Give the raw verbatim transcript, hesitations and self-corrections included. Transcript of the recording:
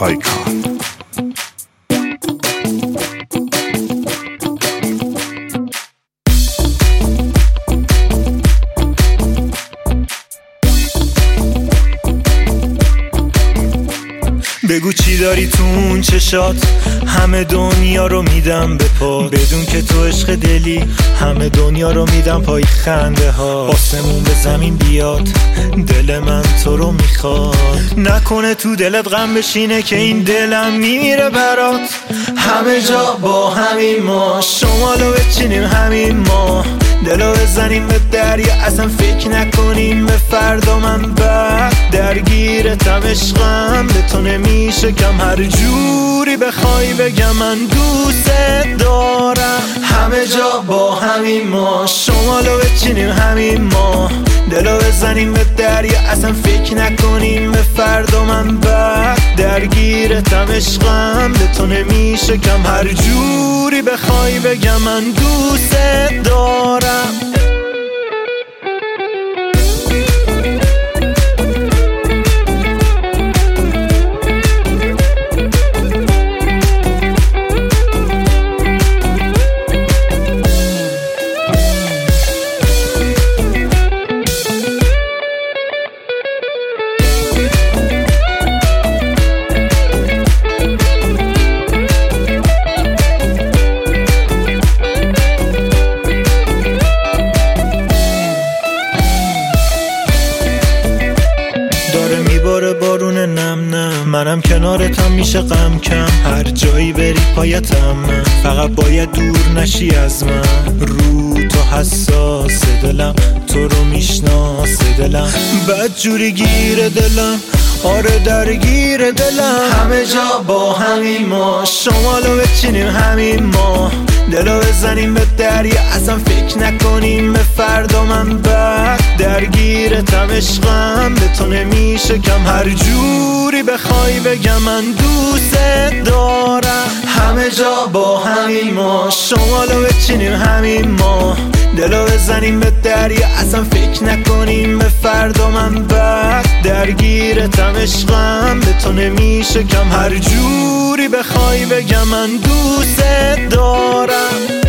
آیکان. بگو چی داری تو اون چشات، همه دنیا رو میدم به پا، بدون که تو عشق دلی همه دنیا رو میدم پای خنده ها. آسمون به زمین بیاد، دل من تو رو میخواد، نکنه تو دلت غم بشینه که این دلم میمیره برات. همه جا با همین ما، شمالو بچینیم همین ما، دلو بزنیم به دریا، اصلا فکر نکنیم به فردا. من بعد درگیرتم عشقم، به تو نمیشه کم، هر جوری بخوای بگم من دوست دارم. همه جا با همین ما، شمالو بچینیم همین ما، دلو بزنیم به دریا، اصلا فکر نکنیم به فردا. من بعد درگیرتم عشقم، به تو نمیشه کم، هر جوری بخوای بگم من دوست دارم. میباره بارون نم نم، منم کنارتم میشه غم کم، هر جایی بری پایتم من، فقط باید دور نشی از من. رو تو حساس دلم، تو رو میشناس دلم، بد جوری گیر دلم، آره درگیر دلم. همه جا با همین ما، شمالو بچینیم همین ما، دلو بزنیم به دریا، اصلا فکر نکنیم به فردا. من بعد درگیرتم عشقم، به تو نمیشه کم، هر جوری بخوای بگم من دوست دارم. همه جا با همین ما، شمالو بچینیم همین ما، دلو بزنیم به دریا، اصلا فکر نکنیم به فردا. من بعد درگیرتم عشقم، به تو نمیشه کم، هر جوری بخوای بگم من دوست دارم.